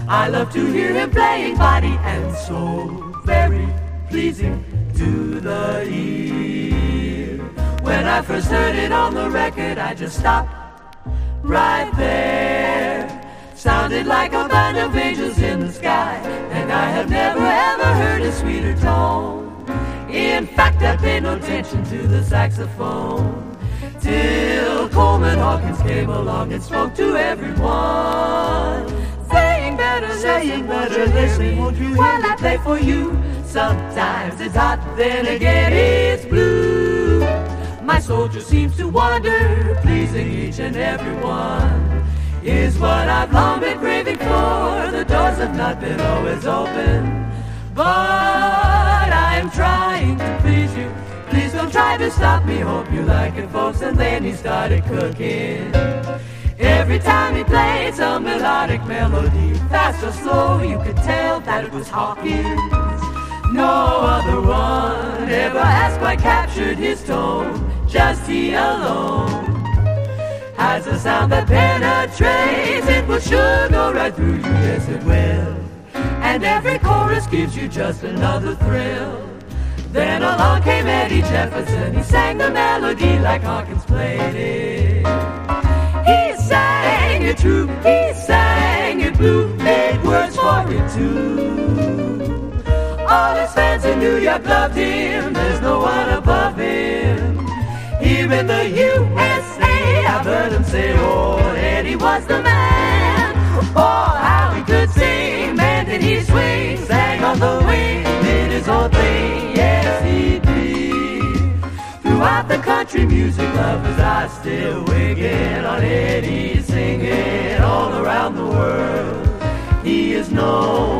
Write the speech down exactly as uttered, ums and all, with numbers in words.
I love to hear him playing body, and so very pleasing to the ear. When I first heard it on the record, I just stopped right there. Sounded like a band of angels in the sky, and I have never ever heard a sweeter tone. In fact, I paid no attention to the saxophone till Coleman Hawkins came along and spoke to everyone, saying better, saying better, listen, won't you while I play for you. Sometimes it's hot, then again it's blue. My soldier seems to wander, pleasing each and every one, is what I've long been craving for. The doors have not been always open, but I'm trying to please you. Please don't try to stop me, hope you like it, folks. And then he started cooking. Every time he played some melodic melody, fast or slow, you could tell that it was Hawkins. No other one ever has quite captured his tone, just he alone has a sound that penetrates. It will sure go right through you, yes it will. And every chorus gives you just another thrill. Then along came Eddie Jefferson. He sang the melody like Hawkins played it. He sang it true, he sang it blue, made words for it too. All his fans in New York loved him, there's no one above him. Here in the U S A, I've heard him say, oh, Eddie was the man. Oh, how he could sing, man did he swing, sang on the wing, did his own thing, yes he did. Throughout the country music lovers are still wigging on Eddie, singing all around the world. He is known